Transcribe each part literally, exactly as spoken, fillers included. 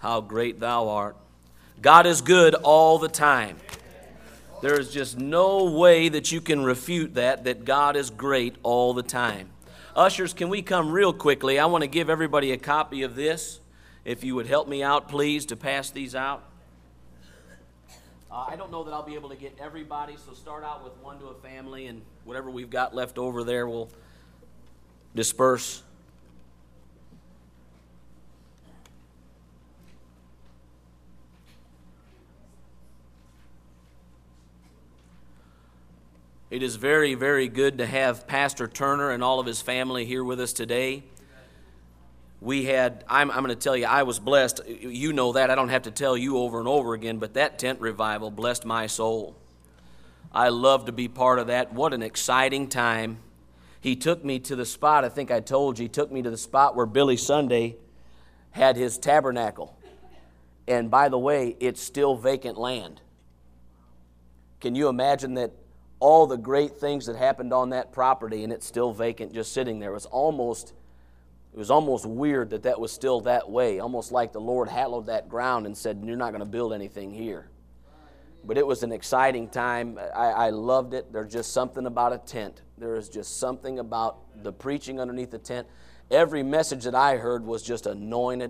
How great thou art. God is good all the time. There is just no way that you can refute that, that God is great all the time. Ushers, can we come real quickly? I want to give everybody a copy of this. If you would help me out, please, to pass these out. Uh, I don't know that I'll be able to get everybody, so start out with one to a family, and whatever we've got left over there, we'll disperse. It is very, very good to have Pastor Turner and all of his family here with us today. We had, I'm, I'm going to tell you, I was blessed. You know that. I don't have to tell you over and over again, but that tent revival blessed my soul. I love to be part of that. What an exciting time. He took me to the spot, I think I told you, he took me to the spot where Billy Sunday had his tabernacle. And by the way, it's still vacant land. Can you imagine that? All the great things that happened on that property, and it's still vacant, just sitting there. It was almost, it was almost weird that that was still that way, almost like the Lord hallowed that ground and said, you're not going to build anything here. But it was an exciting time. I, I loved it. There's just something about a tent. There is just something about the preaching underneath the tent. Every message that I heard was just anointed.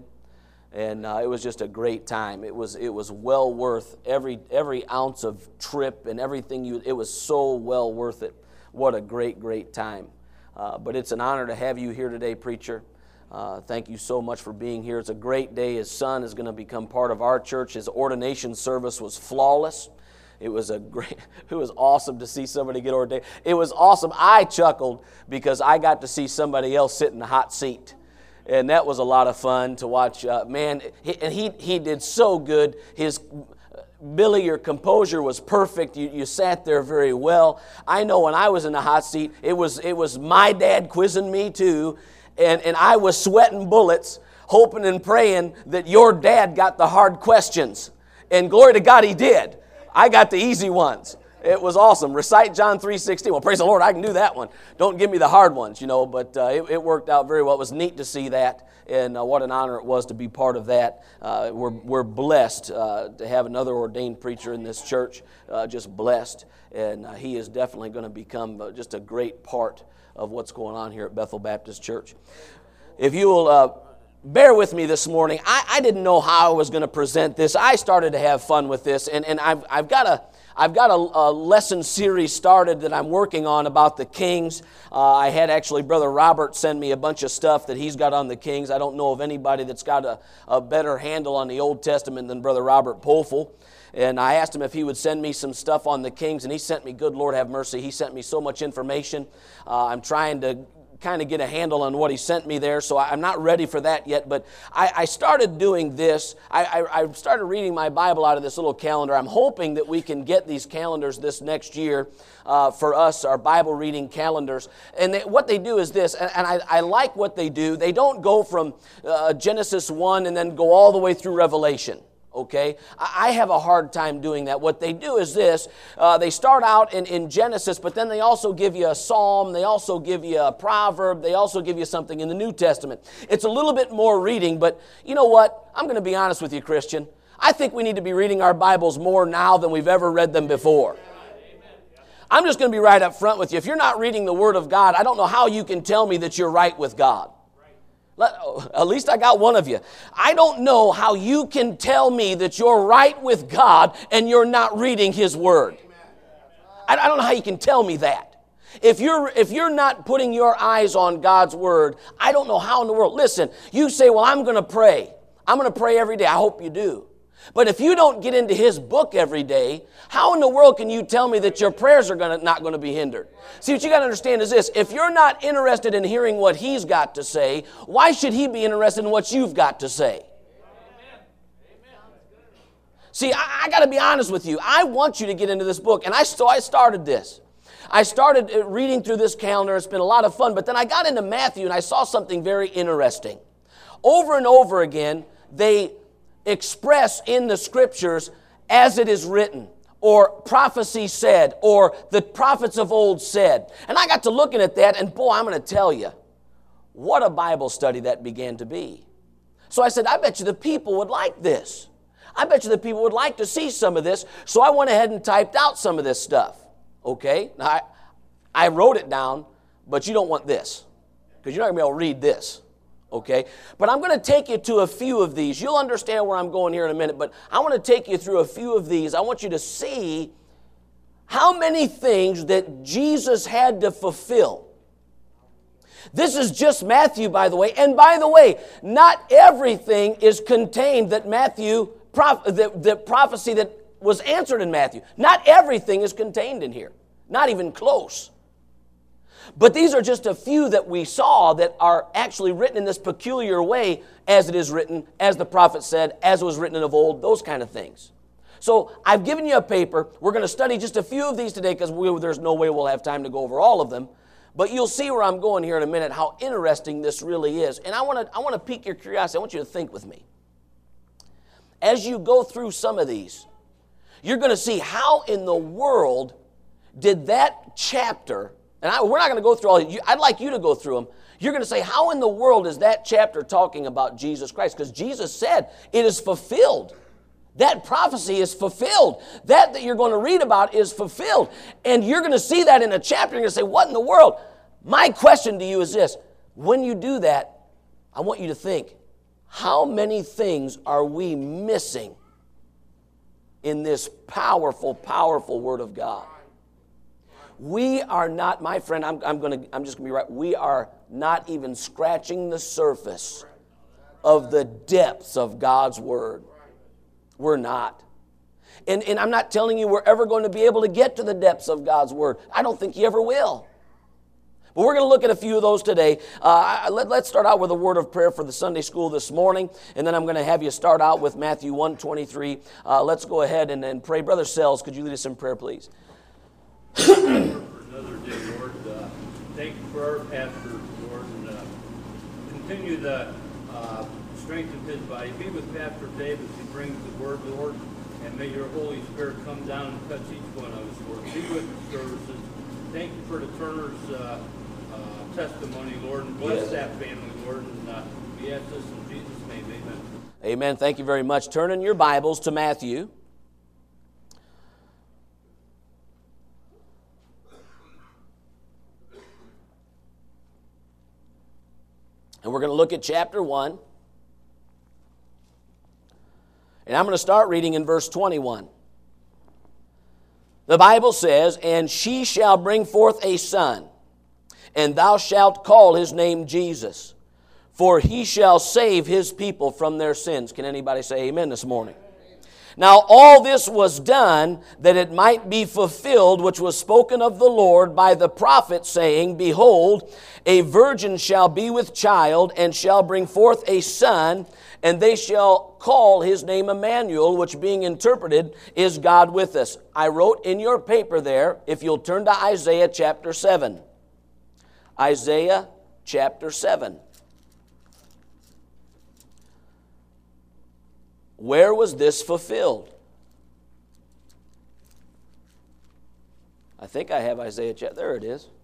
And uh, it was just a great time. It was it was well worth every every ounce of trip and everything. You it was so well worth it. What a great great time. Uh, but it's an honor to have you here today, preacher. Uh, thank you so much for being here. It's a great day. His son is going to become part of our church. His ordination service was flawless. It was a great. It was awesome to see somebody get ordained. It was awesome. I chuckled because I got to see somebody else sit in the hot seat. And that was a lot of fun to watch. Uh, man, he, and he he did so good. His Billy, your composure was perfect. You you sat there very well. I know when I was in the hot seat, it was it was my dad quizzing me too, and and I was sweating bullets, hoping and praying that your dad got the hard questions. And glory to God, he did. I got the easy ones. It was awesome. Recite John three sixteen. Well, praise the Lord, I can do that one. Don't give me the hard ones, you know, but uh, it, it worked out very well. It was neat to see that, and uh, what an honor it was to be part of that. Uh, we're, we're blessed uh, to have another ordained preacher in this church, uh, just blessed, and uh, he is definitely going to become uh, just a great part of what's going on here at Bethel Baptist Church. If you will uh, bear with me this morning, I, I didn't know how I was going to present this. I started to have fun with this, and, and I've, I've got a I've got a, a lesson series started that I'm working on about the Kings. Uh, I had actually Brother Robert send me a bunch of stuff that he's got on the Kings. I don't know of anybody that's got a, a better handle on the Old Testament than Brother Robert Pofel. And I asked him if he would send me some stuff on the Kings, and he sent me, good Lord have mercy, he sent me so much information. Uh, I'm trying to kind of get a handle on what he sent me there, so I'm not ready for that yet, but I, I started doing this. I, I, I started reading my Bible out of this little calendar. I'm hoping that we can get these calendars this next year uh, for us, our Bible reading calendars. And they, what they do is this, and, and I, I like what they do. They don't go from uh, Genesis one and then go all the way through Revelation. Okay, I have a hard time doing that. What they do is this, uh, they start out in, in Genesis, but then they also give you a psalm, they also give you a proverb, they also give you something in the New Testament. It's a little bit more reading, but you know what? I'm going to be honest with you, Christian. I think we need to be reading our Bibles more now than we've ever read them before. I'm just going to be right up front with you. If you're not reading the Word of God, I don't know how you can tell me that you're right with God. Let, at least I got one of you. I don't know how you can tell me that you're right with God and you're not reading His Word. I, I don't know how you can tell me that. If you're, if you're not putting your eyes on God's Word, I don't know how in the world. Listen, you say, well, I'm going to pray. I'm going to pray every day. I hope you do. But if you don't get into His book every day, how in the world can you tell me that your prayers are gonna, not going to be hindered? See, what you got to understand is this. If you're not interested in hearing what He's got to say, why should He be interested in what you've got to say? See, I, I got to be honest with you. I want you to get into this book. And I, so I started this. I started reading through this calendar. It's been a lot of fun. But then I got into Matthew and I saw something very interesting. Over and over again, they express in the Scriptures as it is written, or prophecy said, or the prophets of old said. And I got to looking at that, and boy, I'm going to tell you, what a Bible study that began to be. So I said, I bet you the people would like this. I bet you the people would like to see some of this. So I went ahead and typed out some of this stuff. Okay? Now, I, I wrote it down, but you don't want this, because you're not going to be able to read this. Okay? But I'm going to take you to a few of these. You'll understand where I'm going here in a minute, but I want to take you through a few of these. I want you to see how many things that Jesus had to fulfill. This is just Matthew, by the way. And by the way, not everything is contained that Matthew, the, the prophecy that was answered in Matthew. Not everything is contained in here. Not even close. But these are just a few that we saw that are actually written in this peculiar way, as it is written, as the prophet said, as it was written of old, those kind of things. So I've given you a paper. We're going to study just a few of these today because there's no way we'll have time to go over all of them. But you'll see where I'm going here in a minute, how interesting this really is. And I want to I want to pique your curiosity. I want you to think with me. As you go through some of these, you're going to see how in the world did that chapter, and I, we're not going to go through all, you, I'd like you to go through them. You're going to say, how in the world is that chapter talking about Jesus Christ? Because Jesus said it is fulfilled. That prophecy is fulfilled. That that you're going to read about is fulfilled. And you're going to see that in a chapter. You're going to say, what in the world? My question to you is this. When you do that, I want you to think, how many things are we missing in this powerful, powerful Word of God? We are not, my friend, I'm, I'm, gonna, I'm just going to be right, we are not even scratching the surface of the depths of God's Word. We're not. And, and I'm not telling you we're ever going to be able to get to the depths of God's Word. I don't think you ever will. But we're going to look at a few of those today. Uh, let, let's start out with a word of prayer for the Sunday school this morning. And then I'm going to have you start out with Matthew one twenty-three. Uh, let's go ahead and, and pray. Brother Sells, could you lead us in prayer, please? For another day, Lord. Uh, thank you for our pastor, Lord. And uh, continue the uh, strength of his body. Be with Pastor Dave as he brings the word, Lord. And may your Holy Spirit come down and touch each one of us, Lord. Be with the services. Thank you for the Turner's uh, uh, testimony, Lord. And bless yes. that family, Lord. And uh, we ask this in Jesus' name. Amen. Amen. Thank you very much. Turn in your Bibles to Matthew. And we're going to look at chapter one. And I'm going to start reading in verse twenty-one. The Bible says, "And she shall bring forth a son, and thou shalt call his name Jesus, for he shall save his people from their sins." Can anybody say amen this morning? Now all this was done that it might be fulfilled, which was spoken of the Lord by the prophet, saying, "Behold, a virgin shall be with child, and shall bring forth a son, and they shall call his name Emmanuel," which being interpreted is God with us. I wrote in your paper there, if you'll turn to Isaiah chapter seven. Isaiah chapter seven. Where was this fulfilled? I think I have Isaiah chapter. There it is.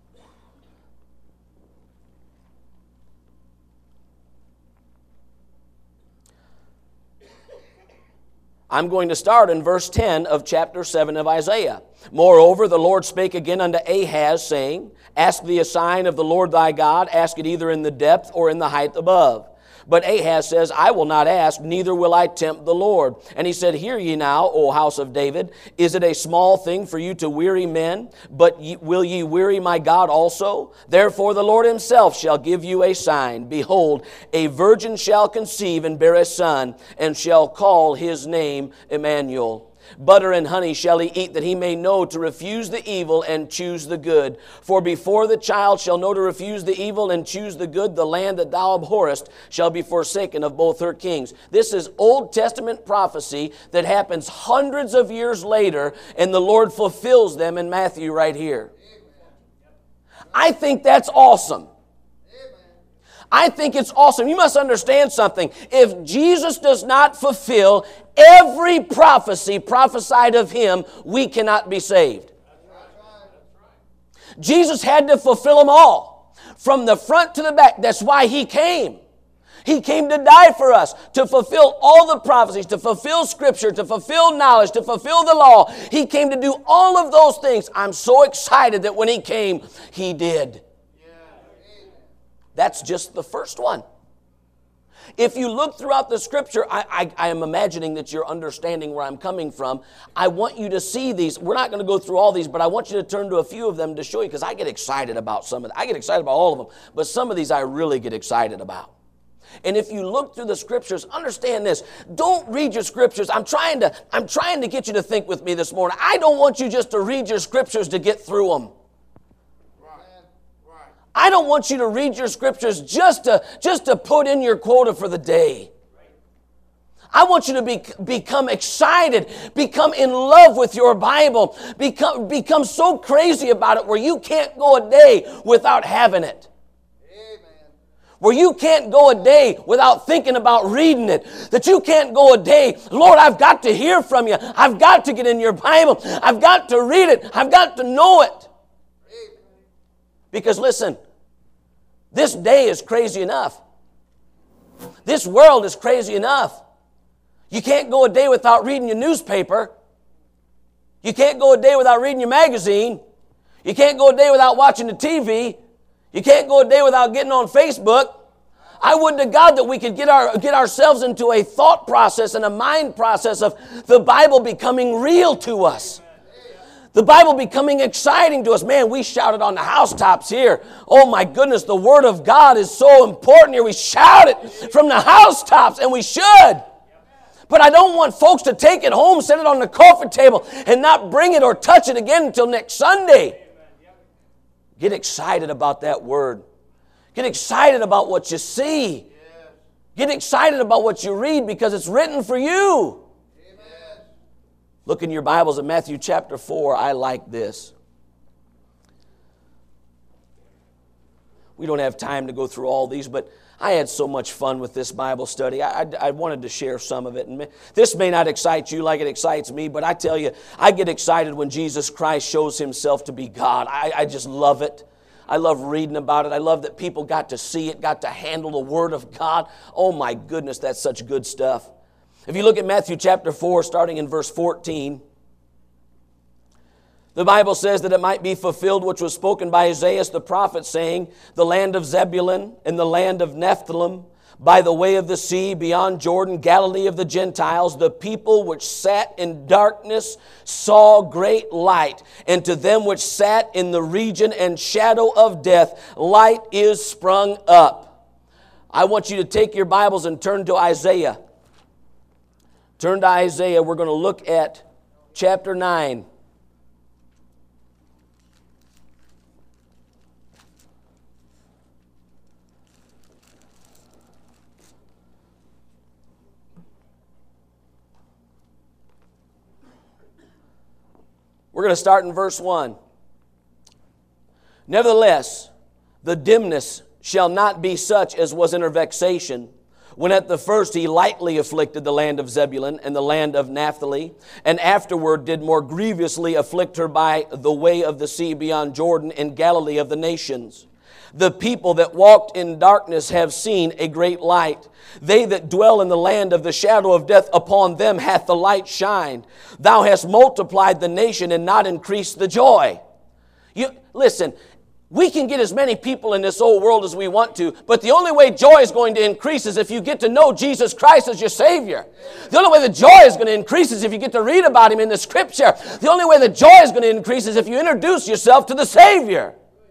I'm going to start in verse ten of chapter seven of Isaiah. "Moreover, the Lord spake again unto Ahaz, saying, Ask thee a sign of the Lord thy God, ask it either in the depth or in the height above. But Ahaz says, I will not ask, neither will I tempt the Lord. And he said, Hear ye now, O house of David, is it a small thing for you to weary men? But ye, will ye weary my God also? Therefore the Lord himself shall give you a sign. Behold, a virgin shall conceive and bear a son, and shall call his name Emmanuel. Butter and honey shall he eat, that he may know to refuse the evil and choose the good. For before the child shall know to refuse the evil and choose the good, the land that thou abhorrest shall be forsaken of both her kings." This is Old Testament prophecy that happens hundreds of years later, and the Lord fulfills them in Matthew right here. I think that's awesome. I think it's awesome. You must understand something. If Jesus does not fulfill every prophecy prophesied of him, we cannot be saved. Jesus had to fulfill them all, from the front to the back. That's why he came. He came to die for us, to fulfill all the prophecies, to fulfill Scripture, to fulfill knowledge, to fulfill the law. He came to do all of those things. I'm so excited that when He came, He did. That's just the first one. If you look throughout the Scripture, I, I, I am imagining that you're understanding where I'm coming from. I want you to see these. We're not going to go through all these, but I want you to turn to a few of them to show you, because I get excited about some of them. I get excited about all of them, but some of these I really get excited about. And if you look through the Scriptures, understand this. Don't read your Scriptures. I'm trying to, I'm trying to get you to think with me this morning. I don't want you just to read your Scriptures to get through them. I don't want you to read your Scriptures just to, just to put in your quota for the day. I want you to be, become excited, become in love with your Bible, become, become so crazy about it where you can't go a day without having it. Amen. Where you can't go a day without thinking about reading it. That you can't go a day, Lord, I've got to hear from you. I've got to get in your Bible. I've got to read it. I've got to know it. Because listen, this day is crazy enough. This world is crazy enough. You can't go a day without reading your newspaper. You can't go a day without reading your magazine. You can't go a day without watching the T V. You can't go a day without getting on Facebook. I would to God that we could get our get ourselves into a thought process and a mind process of the Bible becoming real to us. The Bible becoming exciting to us. Man, we shouted on the housetops here. Oh my goodness, the Word of God is so important here. We shout it from the housetops, and we should. But I don't want folks to take it home, set it on the coffee table, and not bring it or touch it again until next Sunday. Get excited about that Word. Get excited about what you see. Get excited about what you read, because it's written for you. Look in your Bibles at Matthew chapter four. I like this. We don't have time to go through all these, but I had so much fun with this Bible study. I, I, I wanted to share some of it. And this may not excite you like it excites me, but I tell you, I get excited when Jesus Christ shows Himself to be God. I, I just love it. I love reading about it. I love that people got to see it, got to handle the Word of God. Oh my goodness, that's such good stuff. If you look at Matthew chapter four, starting in verse fourteen, the Bible says that it might be fulfilled which was spoken by Isaiah the prophet, saying, the land of Zebulun and the land of Nephthalim, by the way of the sea, beyond Jordan, Galilee of the Gentiles, the people which sat in darkness saw great light. And to them which sat in the region and shadow of death, light is sprung up. I want you to take your Bibles and turn to Isaiah. Turn to Isaiah. We're going to look at chapter nine. We're going to start in verse one. Nevertheless, the dimness shall not be such as was in her vexation, when at the first He lightly afflicted the land of Zebulun and the land of Naphtali, and afterward did more grievously afflict her by the way of the sea beyond Jordan in Galilee of the nations. The people that walked in darkness have seen a great light. They that dwell in the land of the shadow of death, upon them hath the light shined. Thou hast multiplied the nation and not increased the joy. You listen. We can get as many people in this old world as we want to, but the only way joy is going to increase is if you get to know Jesus Christ as your Savior. The only way the joy is going to increase is if you get to read about Him in the Scripture. The only way the joy is going to increase is if you introduce yourself to the Savior.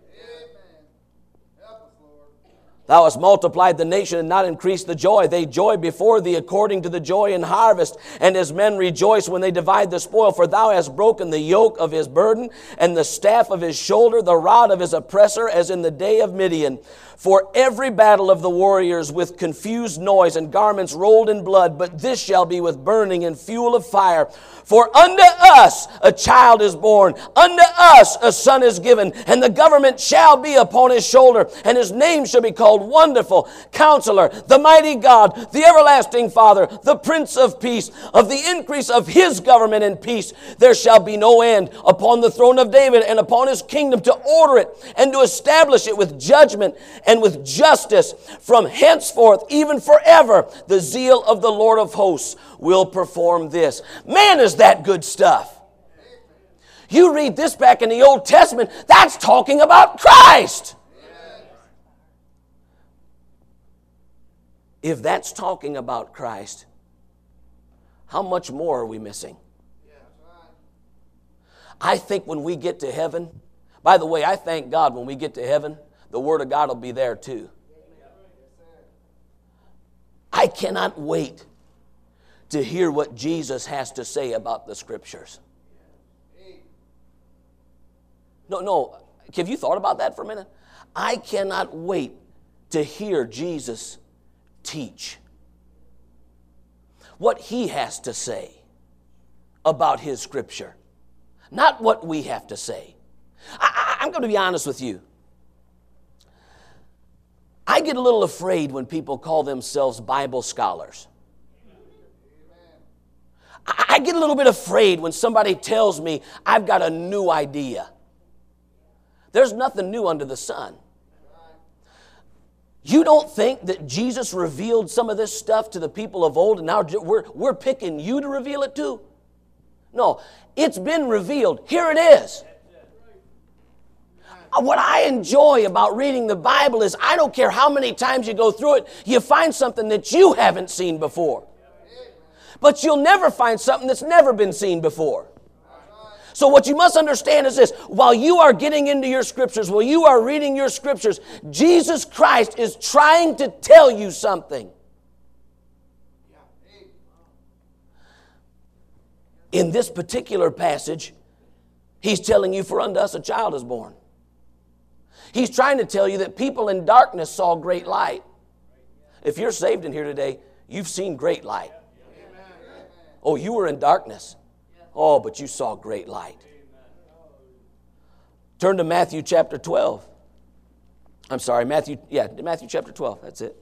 Thou hast multiplied the nation and not increased the joy. They joy before thee according to the joy in harvest, and as men rejoice when they divide the spoil. For thou hast broken the yoke of his burden, and the staff of his shoulder, the rod of his oppressor, as in the day of Midian. For every battle of the warriors with confused noise and garments rolled in blood, but this shall be with burning and fuel of fire. For unto us a child is born, unto us a son is given, and the government shall be upon his shoulder, and his name shall be called called Wonderful, Counselor, the Mighty God, the Everlasting Father, the Prince of Peace. Of the increase of his government and peace there shall be no end, upon the throne of David and upon his kingdom, to order it and to establish it with judgment and with justice from henceforth, even forever. The zeal of the Lord of hosts will perform this. Man, is that good stuff. You read this back in the Old Testament, that's talking about Christ. If that's talking about Christ, how much more are we missing? I think when we get to heaven, by the way, I thank God when we get to heaven, the Word of God will be there too. I cannot wait to hear what Jesus has to say about the Scriptures. No, no, have you thought about that for a minute? I cannot wait to hear Jesus teach what he has to say about his Scripture, not what we have to say. I, I, I'm going to be honest with you. I get a little afraid when people call themselves Bible scholars. I, I get a little bit afraid when somebody tells me I've got a new idea. There's nothing new under the sun. You don't think that Jesus revealed some of this stuff to the people of old and now we're, we're picking you to reveal it to? No, it's been revealed. Here it is. What I enjoy about reading the Bible is I don't care how many times you go through it, you find something that you haven't seen before. But you'll never find something that's never been seen before. So what you must understand is this. While you are getting into your Scriptures, while you are reading your Scriptures, Jesus Christ is trying to tell you something. In this particular passage, he's telling you, for unto us a child is born. He's trying to tell you that people in darkness saw great light. If you're saved in here today, you've seen great light. Oh, you were in darkness. Oh, but you saw great light. Turn to Matthew chapter twelve. I'm sorry, Matthew, yeah, Matthew chapter twelve, that's it.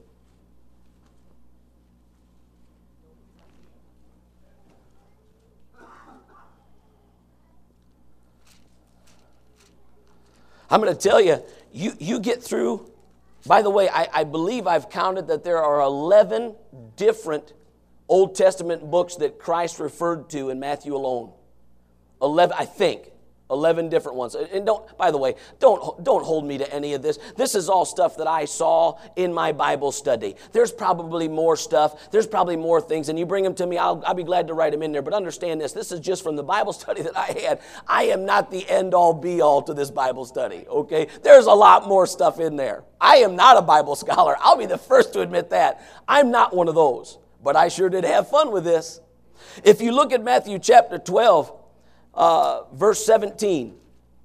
I'm going to tell you, you, you get through, by the way, I, I believe I've counted that there are eleven different Old Testament books that Christ referred to in Matthew alone. eleven, I think. eleven different ones. And don't, by the way, don't, don't hold me to any of this. This is all stuff that I saw in my Bible study. There's probably more stuff. There's probably more things. And you bring them to me, I'll, I'll be glad to write them in there. But understand this. This is just from the Bible study that I had. I am not the end-all, be-all to this Bible study, okay? There's a lot more stuff in there. I am not a Bible scholar. I'll be the first to admit that. I'm not one of those. But I sure did have fun with this. If you look at Matthew chapter twelve, uh, verse seventeen.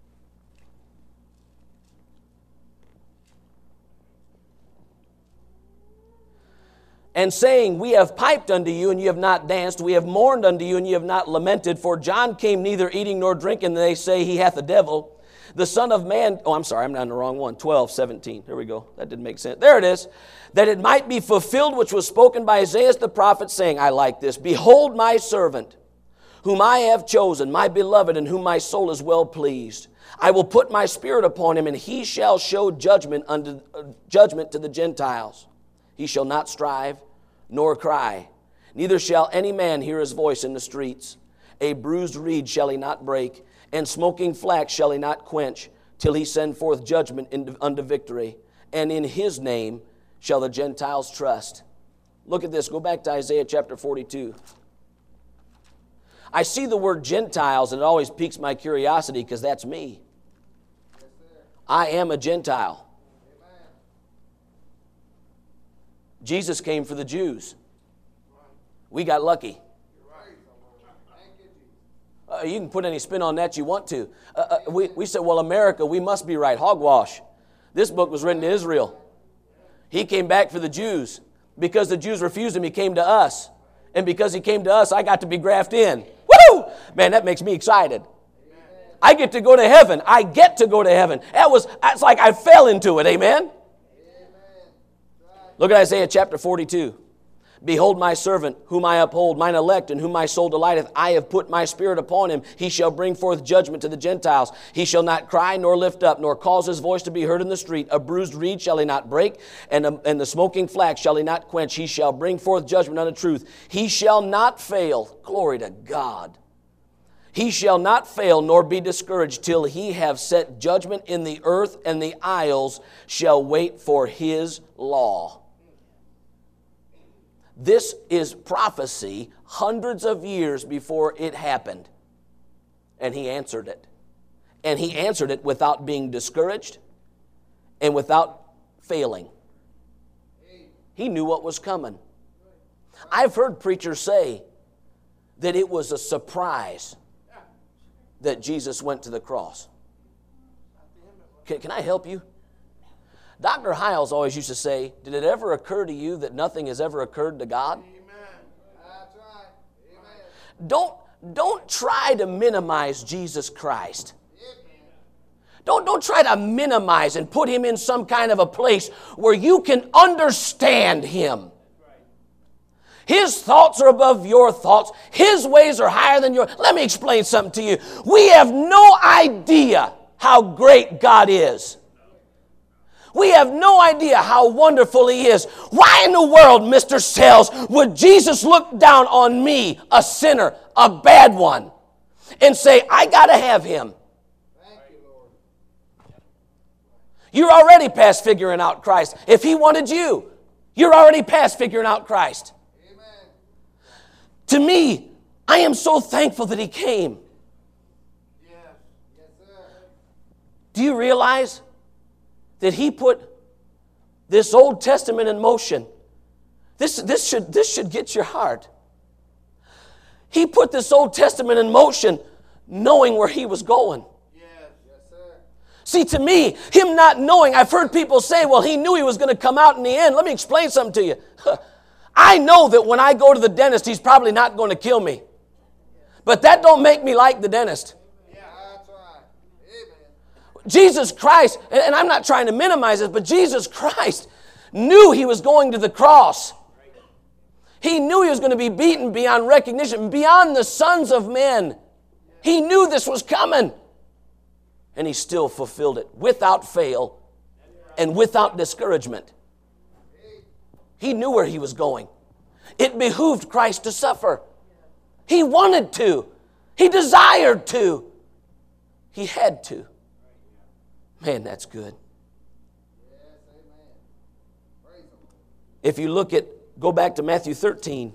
And saying, we have piped unto you, and you have not danced. We have mourned unto you, and you have not lamented. For John came neither eating nor drinking, and they say he hath a devil. The Son of Man, oh, I'm sorry, I'm on the wrong one. twelve, seventeen. There we go. That didn't make sense. There it is. That it might be fulfilled which was spoken by Isaiah the prophet, saying, I like this. Behold my servant, whom I have chosen, my beloved, in whom my soul is well pleased. I will put my spirit upon him, and he shall show judgment unto uh, judgment to the Gentiles. He shall not strive, nor cry. Neither shall any man hear his voice in the streets. A bruised reed shall he not break, and smoking flax shall he not quench, till he send forth judgment unto victory. And in his name shall the Gentiles trust. Look at this. Go back to Isaiah chapter forty-two. I see the word Gentiles, and it always piques my curiosity because that's me. I am a Gentile. Jesus came for the Jews. We got lucky. Uh, you can put any spin on that you want to. Uh, uh, we, we said, well, America, we must be right. Hogwash. This book was written to Israel. He came back for the Jews. Because the Jews refused him, he came to us. And because he came to us, I got to be grafted in. Woo! Man, that makes me excited. I get to go to heaven. I get to go to heaven. That was, it's like I fell into it. Amen? Look at Isaiah chapter forty-two. Behold my servant, whom I uphold, mine elect, in whom my soul delighteth. I have put my spirit upon him. He shall bring forth judgment to the Gentiles. He shall not cry, nor lift up, nor cause his voice to be heard in the street. A bruised reed shall he not break, and, a, and the smoking flax shall he not quench. He shall bring forth judgment unto truth. He shall not fail. Glory to God. He shall not fail, nor be discouraged, till he have set judgment in the earth, and the isles shall wait for his law. This is prophecy hundreds of years before it happened. And he answered it. And he answered it without being discouraged and without failing. He knew what was coming. I've heard preachers say that it was a surprise that Jesus went to the cross. Can, can I help you? Doctor Hiles always used to say, did it ever occur to you that nothing has ever occurred to God? Amen. That's right. Amen. Don't, don't try to minimize Jesus Christ. Don't, don't try to minimize and put him in some kind of a place where you can understand him. His thoughts are above your thoughts. His ways are higher than yours. Let me explain something to you. We have no idea how great God is. We have no idea how wonderful he is. Why in the world, Mister Sells, would Jesus look down on me, a sinner, a bad one, and say, I got to have him? Thank you, Lord. You're already past figuring out Christ. If he wanted you, you're already past figuring out Christ. Amen. To me, I am so thankful that he came. Yes. Yes, sir. Do you realize that he put this Old Testament in motion? This, this, should, this should get your heart. He put this Old Testament in motion knowing where he was going. Yes. Yes, sir. See, to me, him not knowing, I've heard people say, well, he knew he was going to come out in the end. Let me explain something to you. I know that when I go to the dentist, he's probably not going to kill me. But that don't make me like the dentist. Yeah, that's right. Amen. Jesus Christ, and I'm not trying to minimize this, but Jesus Christ knew he was going to the cross. He knew he was going to be beaten beyond recognition, beyond the sons of men. He knew this was coming. And he still fulfilled it without fail and without discouragement. He knew where he was going. It behooved Christ to suffer. He wanted to. He desired to. He had to. Man, that's good. Yes, amen. Praise the Lord. If you look at, go back to Matthew thirteen.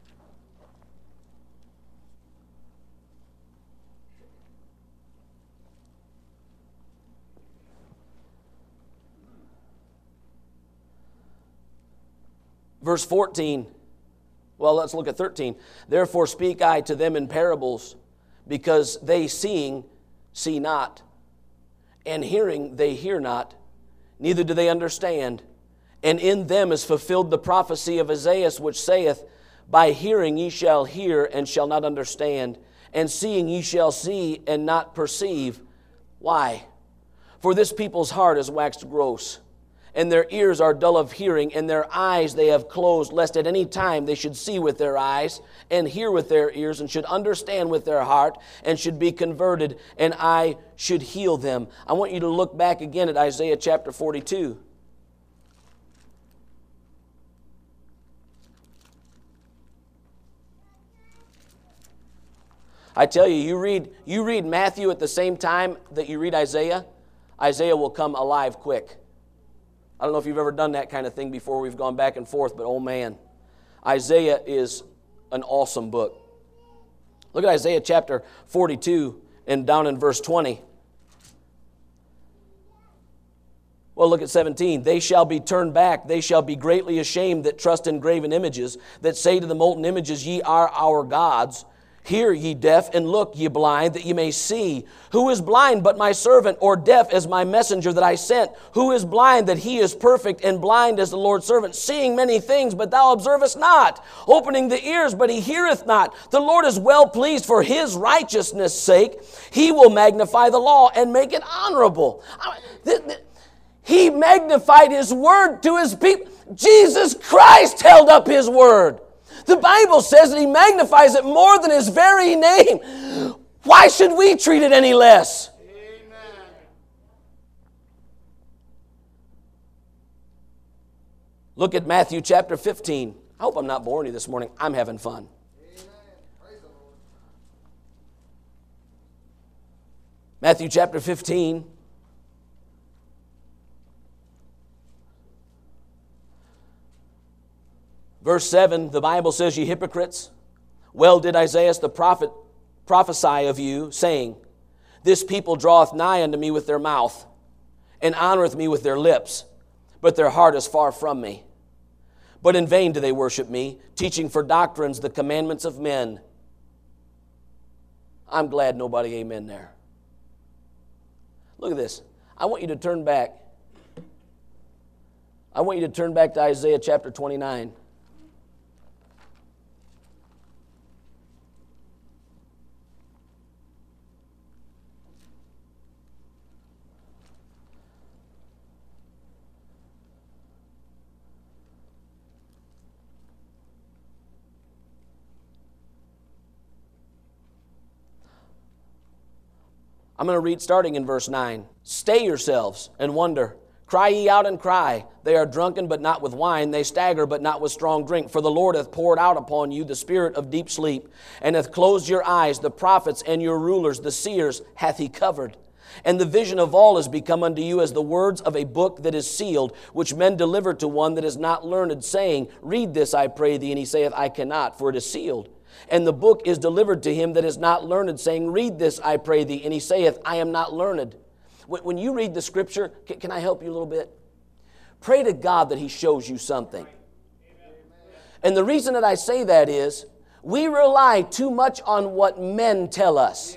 Verse fourteen. Well, let's look at thirteen. Therefore speak I to them in parables, because they seeing see not, and hearing they hear not, neither do they understand. And in them is fulfilled the prophecy of Isaiah, which saith, by hearing ye shall hear and shall not understand, and seeing ye shall see and not perceive. Why? For this people's heart is waxed gross, and their ears are dull of hearing, and their eyes they have closed, lest at any time they should see with their eyes, and hear with their ears, and should understand with their heart, and should be converted, and I should heal them. I want you to look back again at Isaiah chapter forty-two. I tell you, you read, you read Matthew at the same time that you read Isaiah, Isaiah will come alive quick. I don't know if you've ever done that kind of thing before. We've gone back and forth, but oh man, Isaiah is an awesome book. Look at Isaiah chapter forty-two and down in verse twenty. Well, look at seventeen. They shall be turned back. They shall be greatly ashamed that trust in graven images, that say to the molten images, ye are our gods. Hear, ye deaf, and look, ye blind, that ye may see. Who is blind but my servant, or deaf as my messenger that I sent? Who is blind that he is perfect, and blind as the Lord's servant, seeing many things, but thou observest not, opening the ears, but he heareth not. The Lord is well pleased for his righteousness' sake. He will magnify the law and make it honorable. He magnified his word to his people. Jesus Christ held up His word. The Bible says that He magnifies it more than His very name. Why should we treat it any less? Amen. Look at Matthew chapter fifteen. I hope I'm not boring you this morning. I'm having fun. Amen. Praise the Lord. Matthew chapter fifteen. Verse seven, the Bible says, "Ye hypocrites, well did Isaiah the prophet prophesy of you, saying, This people draweth nigh unto me with their mouth, and honoreth me with their lips, but their heart is far from me. But in vain do they worship me, teaching for doctrines the commandments of men." I'm glad nobody amen there. Look at this. I want you to turn back. I want you to turn back to Isaiah chapter twenty-nine. I'm going to read starting in verse nine. "Stay yourselves and wonder. Cry ye out and cry. They are drunken, but not with wine. They stagger, but not with strong drink. For the Lord hath poured out upon you the spirit of deep sleep, and hath closed your eyes. The prophets and your rulers, the seers, hath He covered. And the vision of all is become unto you as the words of a book that is sealed, which men deliver to one that is not learned, saying, Read this, I pray thee. And he saith, I cannot, for it is sealed. And the book is delivered to him that is not learned, saying, Read this, I pray thee. And he saith, I am not learned." When you read the Scripture, can I help you a little bit? Pray to God that He shows you something. And the reason that I say that is, we rely too much on what men tell us.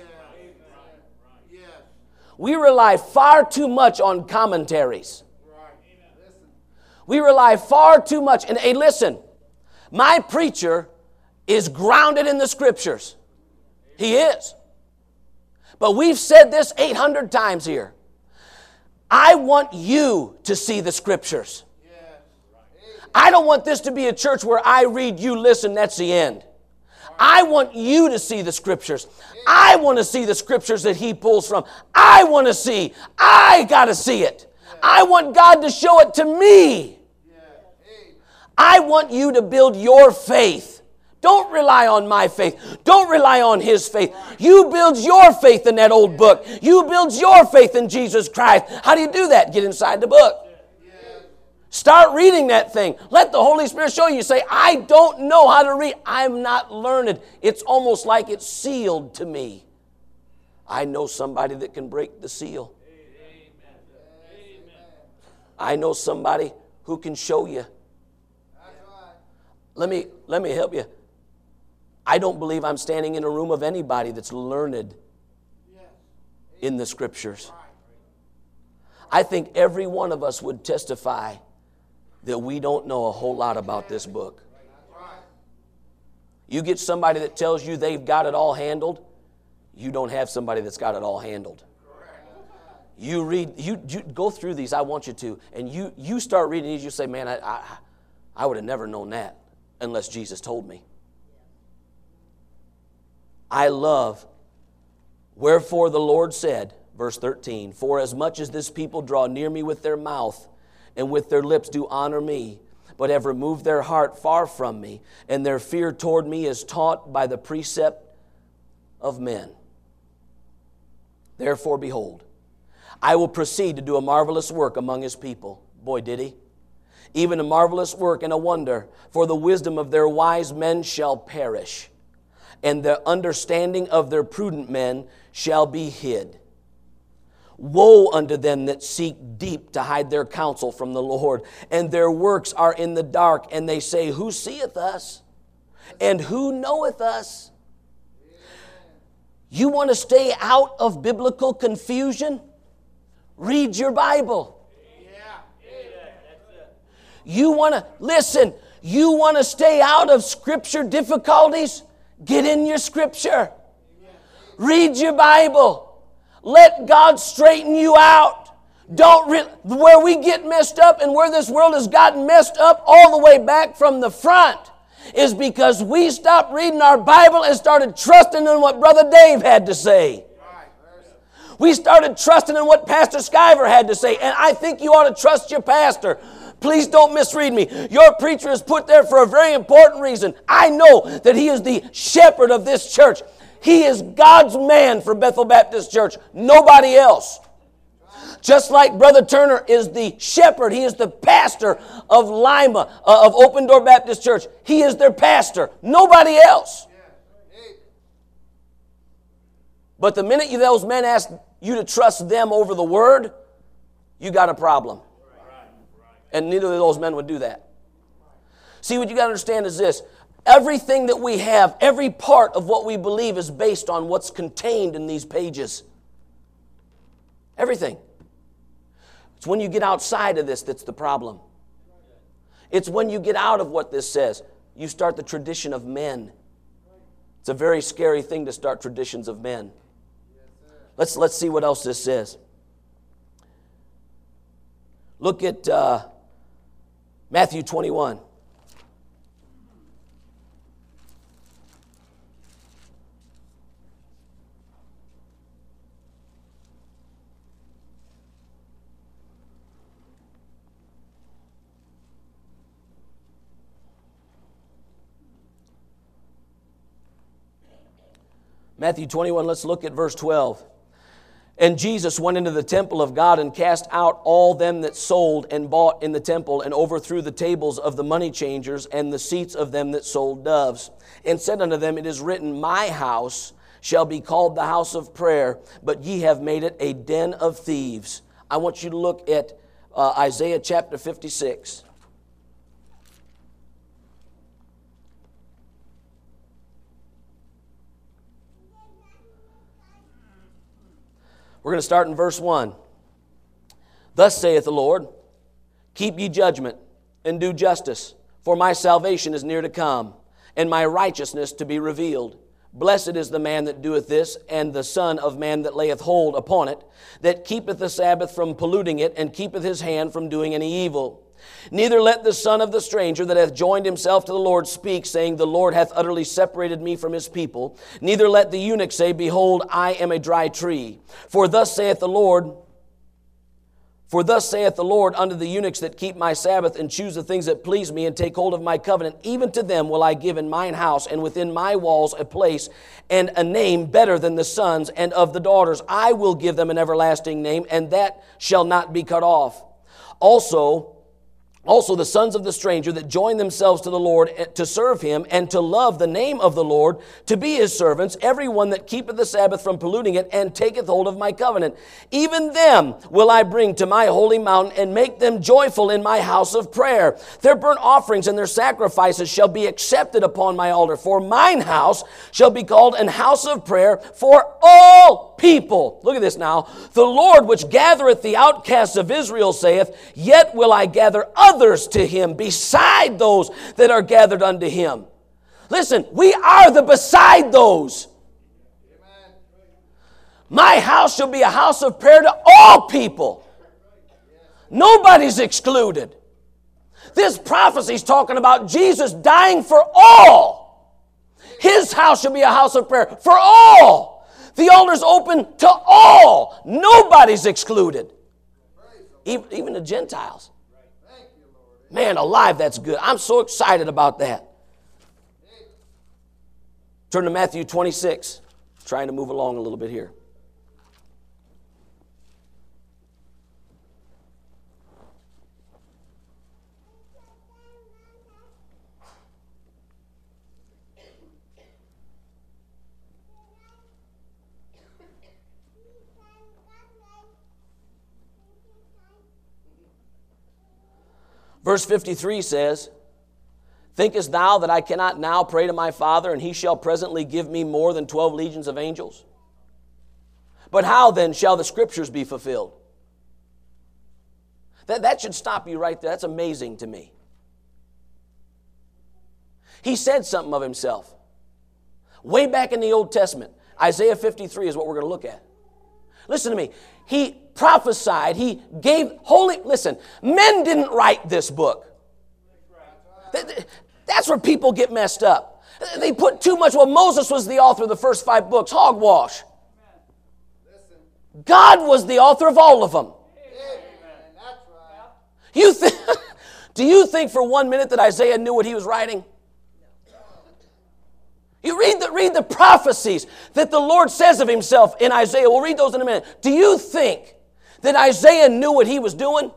We rely far too much on commentaries. We rely far too much. And hey, listen, my preacher is grounded in the Scriptures. He is. But we've said this eight hundred times here. I want you to see the Scriptures. I don't want this to be a church where I read, you listen, that's the end. I want you to see the Scriptures. I want to see the Scriptures that He pulls from. I want to see. I got to see it. I want God to show it to me. I want you to build your faith. Don't rely on my faith. Don't rely on his faith. You build your faith in that old book. You build your faith in Jesus Christ. How do you do that? Get inside the book. Start reading that thing. Let the Holy Spirit show you. You say, I don't know how to read. I'm not learned. It's almost like it's sealed to me. I know somebody that can break the seal. I know somebody who can show you. Let me, let me help you. I don't believe I'm standing in a room of anybody that's learned in the Scriptures. I think every one of us would testify that we don't know a whole lot about this book. You get somebody that tells you they've got it all handled, you don't have somebody that's got it all handled. You read, you, you go through these, I want you to, and you, you start reading these, you say, man, I, I, I would have never known that unless Jesus told me. I love, wherefore the Lord said, verse thirteen, For as much as this people draw near me with their mouth, and with their lips do honor me, but have removed their heart far from me, and their fear toward me is taught by the precept of men. Therefore, behold, I will proceed to do a marvelous work among his people. Boy, did he. Even a marvelous work and a wonder, for the wisdom of their wise men shall perish, and the understanding of their prudent men shall be hid. Woe unto them that seek deep to hide their counsel from the Lord, and their works are in the dark, and they say, Who seeth us? And who knoweth us? You want to stay out of biblical confusion? Read your Bible. You want to, listen, you want to stay out of Scripture difficulties? Get in your Scripture. Read your Bible. Let God straighten you out. don't re- where we get messed up and where this world has gotten messed up all the way back from the front is because we stopped reading our Bible and started trusting in what Brother Dave had to say. We started trusting in what Pastor Skyver had to say, and I think you ought to trust your pastor. Please don't misread me. Your preacher is put there for a very important reason. I know that he is the shepherd of this church. He is God's man for Bethel Baptist Church, nobody else. Just like Brother Turner is the shepherd, he is the pastor of Lima, uh, of Open Door Baptist Church. He is their pastor, nobody else. But the minute you, those men ask you to trust them over the Word, you got a problem. And neither of those men would do that. See, what you got to understand is this. Everything that we have, every part of what we believe is based on what's contained in these pages. Everything. It's when you get outside of this that's the problem. It's when you get out of what this says. You start the tradition of men. It's a very scary thing to start traditions of men. Let's, let's see what else this says. Look at uh, Matthew twenty-one. Matthew twenty-one, let's look at verse twelve. And Jesus went into the temple of God and cast out all them that sold and bought in the temple, and overthrew the tables of the money changers and the seats of them that sold doves, and said unto them, It is written, My house shall be called the house of prayer, but ye have made it a den of thieves. I want you to look at uh, Isaiah chapter fifty-six. We're going to start in verse one. Thus saith the Lord, Keep ye judgment, and do justice, for my salvation is near to come, and my righteousness to be revealed. Blessed is the man that doeth this, and the son of man that layeth hold upon it, that keepeth the Sabbath from polluting it, and keepeth his hand from doing any evil. Neither let the son of the stranger that hath joined himself to the Lord speak, saying, The Lord hath utterly separated me from his people. Neither let the eunuch say, Behold, I am a dry tree. For thus saith the Lord, For thus saith the Lord unto the eunuchs that keep my Sabbath, and choose the things that please me, and take hold of my covenant, even to them will I give in mine house, and within my walls a place, and a name better than the sons and of the daughters. I will give them an everlasting name, and that shall not be cut off. Also, Also the sons of the stranger that join themselves to the Lord to serve him and to love the name of the Lord, to be his servants, every one that keepeth the Sabbath from polluting it and taketh hold of my covenant. Even them will I bring to my holy mountain and make them joyful in my house of prayer. Their burnt offerings and their sacrifices shall be accepted upon my altar. For mine house shall be called an house of prayer for all people. Look at this now. The Lord which gathereth the outcasts of Israel saith, Yet will I gather others to him beside those that are gathered unto him. Listen, we are the beside those. Amen. My house shall be a house of prayer to all people. Nobody's excluded. This prophecy is talking about Jesus dying for all. His house shall be a house of prayer for all. The altar's open to all. Nobody's excluded. Even, even the Gentiles. Man alive, that's good. I'm so excited about that. Turn to Matthew twenty-six. Trying to move along a little bit here. Verse fifty-three says, Thinkest thou that I cannot now pray to my Father, and he shall presently give me more than twelve legions of angels? But how then shall the Scriptures be fulfilled? That, that should stop you right there. That's amazing to me. He said something of himself. Way back in the Old Testament, Isaiah fifty-three is what we're going to look at. Listen to me. He prophesied. He gave holy. Listen, men didn't write this book. That's where people get messed up. They put too much. Well, Moses was the author of the first five books. Hogwash. God was the author of all of them. You think, do you think for one minute that Isaiah knew what he was writing? You read the, read the prophecies that the Lord says of himself in Isaiah. We'll read those in a minute. Do you think that Isaiah knew what he was doing?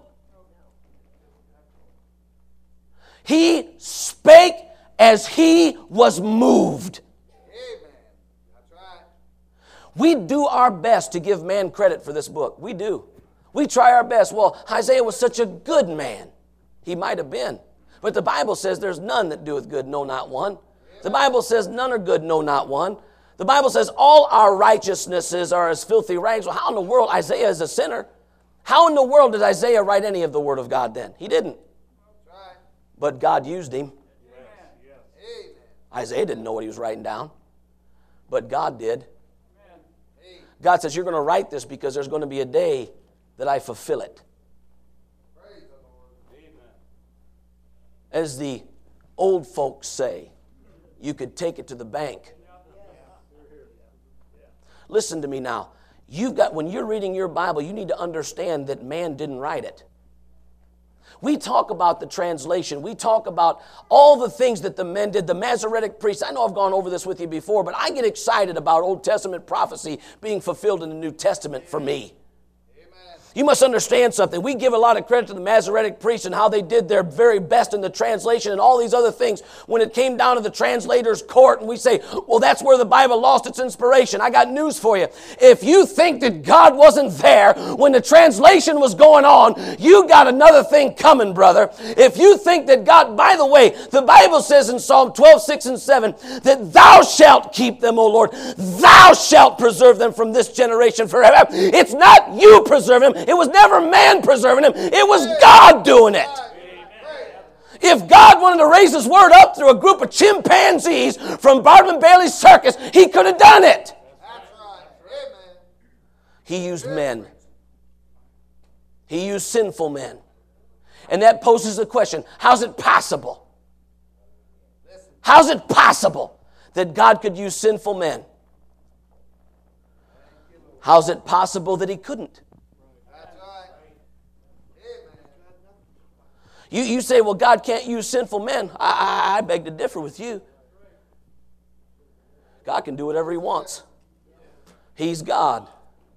He spake as he was moved. Amen. That's right. We do our best to give man credit for this book. We do. We try our best. Well, Isaiah was such a good man. He might have been. But the Bible says there's none that doeth good, no, not one. The Bible says none are good, no, not one. The Bible says all our righteousnesses are as filthy rags. Well, how in the world? Isaiah is a sinner. How in the world did Isaiah write any of the Word of God then? He didn't. Right. But God used him. Amen. Isaiah didn't know what he was writing down. But God did. God says, you're going to write this because there's going to be a day that I fulfill it. Praise the Lord. Amen. As the old folks say, you could take it to the bank. Listen to me now. You've got, when you're reading your Bible, you need to understand that man didn't write it. We talk about the translation. We talk about all the things that the men did, the Masoretic priests. I know I've gone over this with you before, but I get excited about Old Testament prophecy being fulfilled in the New Testament for me. You must understand something. We give a lot of credit to the Masoretic priests and how they did their very best in the translation and all these other things. When it came down to the translator's court and we say, well, that's where the Bible lost its inspiration. I got news for you. If you think that God wasn't there when the translation was going on, you got another thing coming, brother. If you think that God, by the way, the Bible says in Psalm twelve, six and seven, that thou shalt keep them, O Lord. Thou shalt preserve them from this generation forever. It's not you preserving them. It was never man preserving him. It was God doing it. If God wanted to raise his word up through a group of chimpanzees from Barnum and Bailey's circus, he could have done it. That's right. Amen. He used men. He used sinful men. And that poses the question, how's it possible? How's it possible that God could use sinful men? How's it possible that he couldn't? You, you say, well, God can't use sinful men. I, I, I beg to differ with you. God can do whatever he wants. He's God.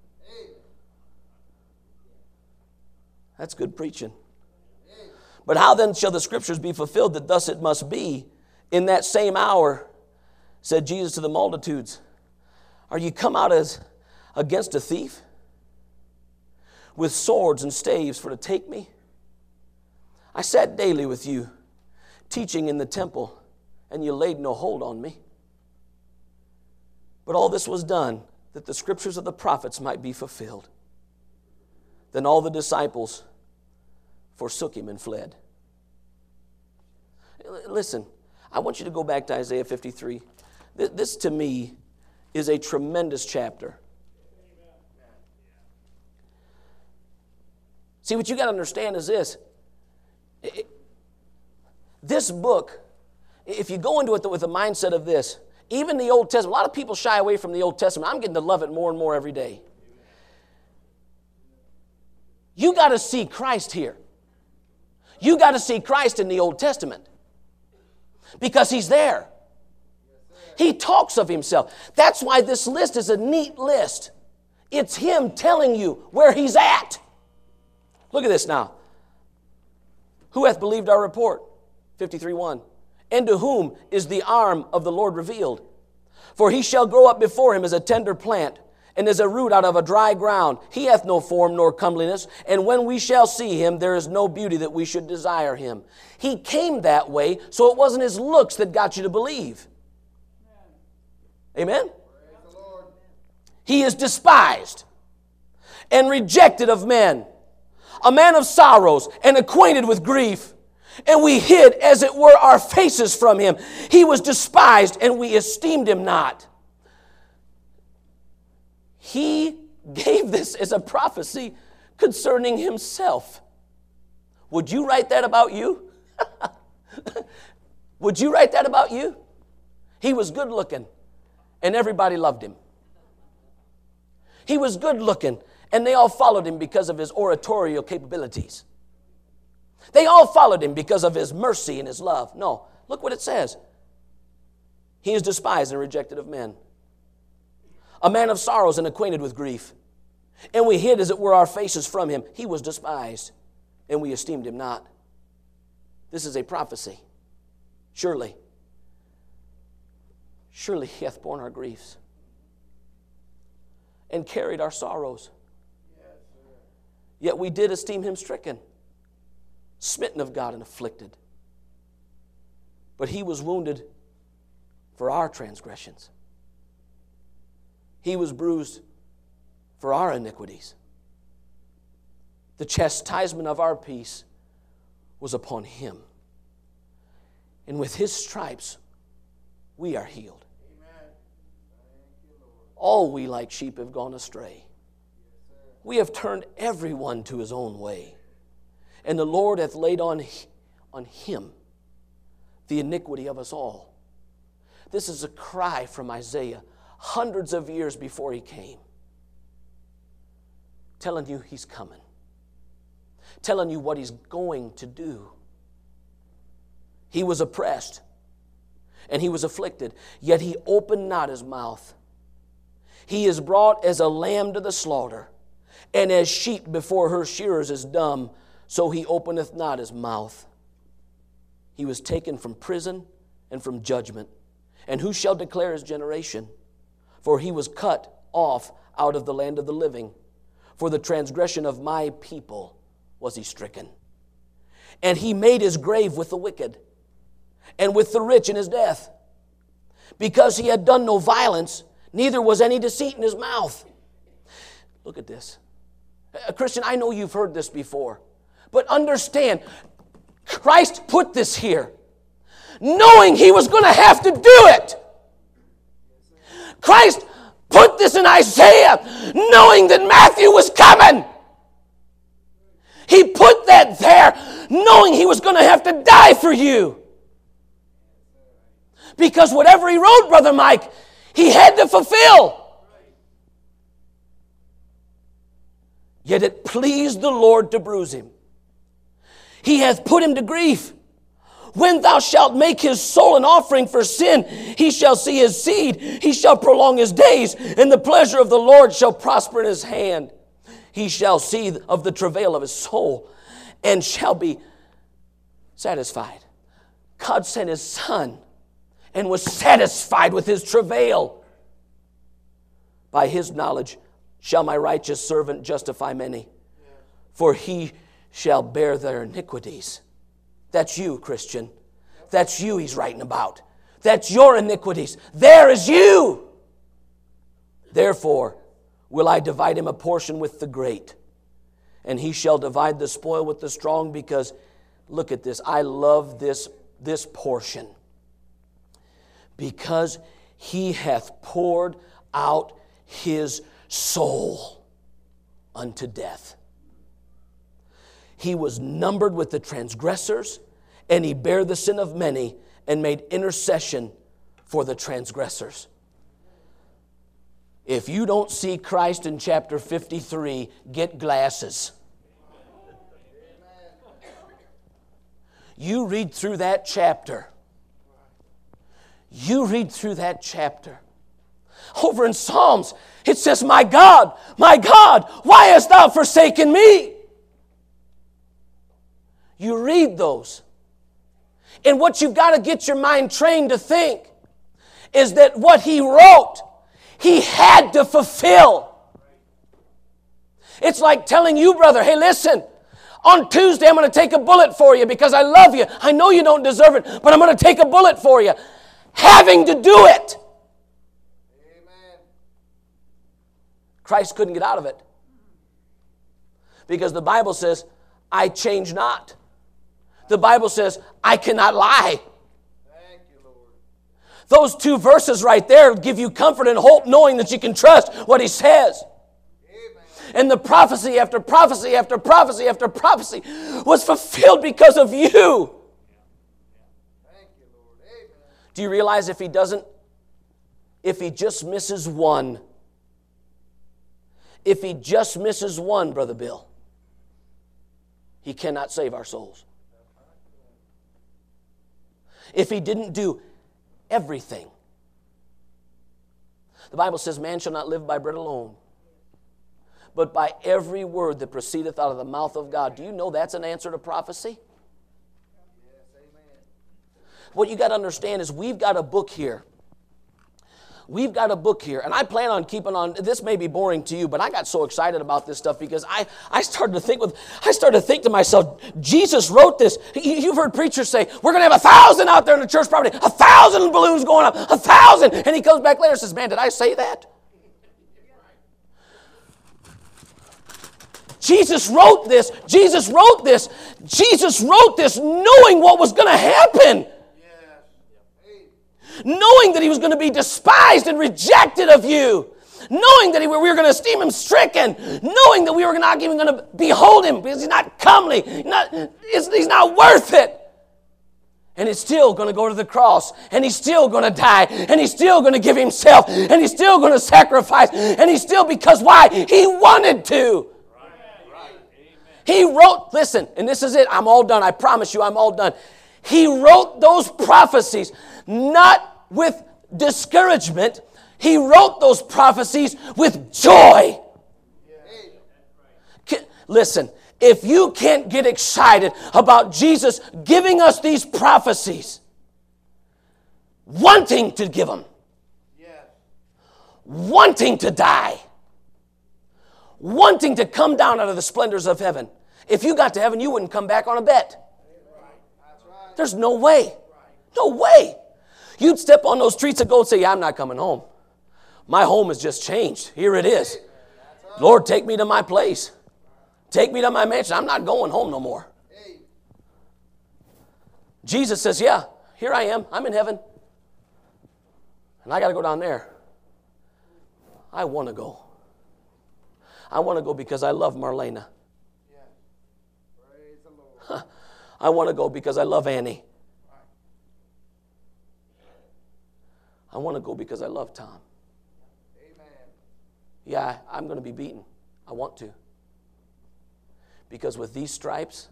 That's good preaching. But how then shall the scriptures be fulfilled that thus it must be? In that same hour, said Jesus to the multitudes, are you come out as against a thief with swords and staves for to take me? I sat daily with you, teaching in the temple, and you laid no hold on me. But all this was done that the scriptures of the prophets might be fulfilled. Then all the disciples forsook him and fled. Listen, I want you to go back to Isaiah fifty-three. This, to me, is a tremendous chapter. See, what you got to understand is this. This book, if you go into it with the mindset of this, even the Old Testament, a lot of people shy away from the Old Testament. I'm getting to love it more and more every day. You got to see Christ here. You got to see Christ in the Old Testament because he's there. He talks of himself. That's why this list is a neat list. It's him telling you where he's at. Look at this now. Who hath believed our report? fifty-three one. And to whom is the arm of the Lord revealed? For he shall grow up before him as a tender plant, and as a root out of a dry ground. He hath no form nor comeliness, and when we shall see him, there is no beauty that we should desire him. He came that way, so it wasn't his looks that got you to believe. Amen? He is despised and rejected of men, a man of sorrows and acquainted with grief. And we hid, as it were, our faces from him. He was despised, and we esteemed him not. He gave this as a prophecy concerning himself. Would you write that about you? Would you write that about you? He was good looking, and everybody loved him. He was good looking, and they all followed him because of his oratorial capabilities. They all followed him because of his mercy and his love. No, look what it says. He is despised and rejected of men, a man of sorrows and acquainted with grief. And we hid, as it were, our faces from him. He was despised, and we esteemed him not. This is a prophecy. Surely, surely he hath borne our griefs and carried our sorrows. Yet we did esteem him stricken, smitten of God, and afflicted. But he was wounded for our transgressions. He was bruised for our iniquities. The chastisement of our peace was upon him. And with his stripes, we are healed. Amen. All we like sheep have gone astray. We have turned everyone to his own way. And the Lord hath laid on, on him the iniquity of us all. This is a cry from Isaiah hundreds of years before he came, telling you he's coming, telling you what he's going to do. He was oppressed and he was afflicted, yet he opened not his mouth. He is brought as a lamb to the slaughter, and as sheep before her shearers is dumb, so he openeth not his mouth. He was taken from prison and from judgment. And who shall declare his generation? For he was cut off out of the land of the living. For the transgression of my people was he stricken. And he made his grave with the wicked, and with the rich in his death. Because he had done no violence, neither was any deceit in his mouth. Look at this. Uh, Christian, I know you've heard this before. But understand, Christ put this here, knowing he was going to have to do it. Christ put this in Isaiah, knowing that Matthew was coming. He put that there, knowing he was going to have to die for you. Because whatever he wrote, Brother Mike, he had to fulfill. Yet it pleased the Lord to bruise him. He hath put him to grief. When thou shalt make his soul an offering for sin, he shall see his seed, he shall prolong his days, and the pleasure of the Lord shall prosper in his hand. He shall see of the travail of his soul, and shall be satisfied. God sent his Son, and was satisfied with his travail. By his knowledge shall my righteous servant justify many, for he shall bear their iniquities. That's you, Christian. That's you he's writing about. That's your iniquities. There is you. Therefore will I divide him a portion with the great, and he shall divide the spoil with the strong, because, look at this, I love this, this portion. Because he hath poured out his soul unto death. He was numbered with the transgressors, and he bare the sin of many, and made intercession for the transgressors. If you don't see Christ in chapter fifty-three, get glasses. You read through that chapter. You read through that chapter. Over in Psalms, it says, my God, my God, why hast thou forsaken me? You read those. And what you've got to get your mind trained to think is that what he wrote, he had to fulfill. It's like telling you, brother, hey, listen, on Tuesday I'm going to take a bullet for you because I love you. I know you don't deserve it, but I'm going to take a bullet for you. Having to do it. Amen. Christ couldn't get out of it. Because the Bible says, I change not. The Bible says, I cannot lie. Thank you, Lord. Those two verses right there give you comfort and hope, knowing that you can trust what he says. And the prophecy after prophecy after prophecy after prophecy was fulfilled because of you. Thank you, Lord. Amen. Do you realize if he doesn't, if he just misses one, if he just misses one, Brother Bill, he cannot save our souls. If he didn't do everything. The Bible says, man shall not live by bread alone, but by every word that proceedeth out of the mouth of God. Do you know that's an answer to prophecy? Yes, amen. What you got to understand is we've got a book here. We've got a book here, and I plan on keeping on. This may be boring to you, but I got so excited about this stuff because I, I started to think with I started to think to myself, Jesus wrote this. You've heard preachers say, we're going to have a thousand out there in the church property, a thousand balloons going up, a thousand. And he comes back later and says, man, did I say that? Jesus wrote this. Jesus wrote this. Jesus wrote this knowing what was going to happen. Knowing that he was going to be despised and rejected of you. Knowing that he, we were going to esteem him stricken. Knowing that we were not even going to behold him because he's not comely. Not, he's, he's not worth it. And he's still going to go to the cross. And he's still going to die. And he's still going to give himself. And he's still going to sacrifice. And he's still, because why? He wanted to. He wrote, listen, and this is it. I'm all done. I promise you I'm all done. He wrote those prophecies not with discouragement. He wrote those prophecies with joy. Yeah. Listen, if you can't get excited about Jesus giving us these prophecies, wanting to give them, yeah. wanting to die, wanting to come down out of the splendors of heaven, if you got to heaven, you wouldn't come back on a bet. There's no way. No way. You'd step on those streets of gold and say, yeah, I'm not coming home. My home has just changed. Here it is. Lord, take me to my place. Take me to my mansion. I'm not going home no more. Jesus says, yeah, here I am. I'm in heaven. And I got to go down there. I want to go. I want to go because I love Marlena. I want to go because I love Annie. I want to go because I love Tom. Amen. Yeah, I'm going to be beaten. I want to. Because with these stripes,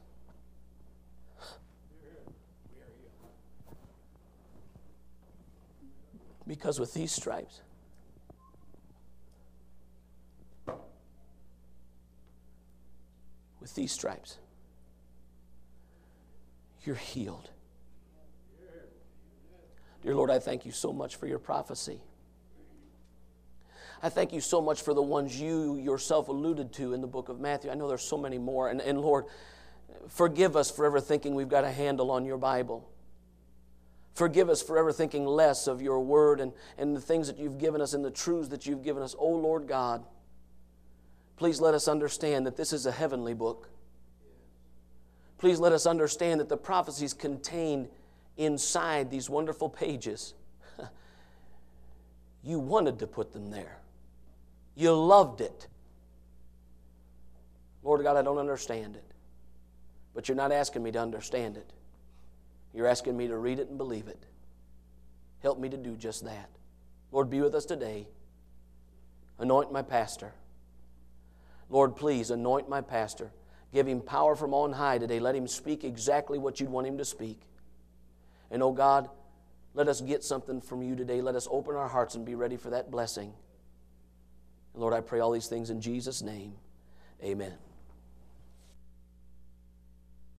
because with these stripes, with these stripes, you're healed. Dear Lord, I thank you so much for your prophecy. I thank you so much for the ones you yourself alluded to in the book of Matthew. I know there's so many more. And, and Lord, forgive us for ever thinking we've got a handle on your Bible. Forgive us for ever thinking less of your word and, and the things that you've given us and the truths that you've given us. Oh, Lord God, please let us understand that this is a heavenly book. Please let us understand that the prophecies contained inside these wonderful pages, you wanted to put them there. You loved it. Lord God, I don't understand it. But you're not asking me to understand it. You're asking me to read it and believe it. Help me to do just that. Lord, be with us today. Anoint my pastor. Lord, please anoint my pastor. Give him power from on high today. Let him speak exactly what you'd want him to speak. And, oh God, let us get something from you today. Let us open our hearts and be ready for that blessing. And Lord, I pray all these things in Jesus' name. Amen.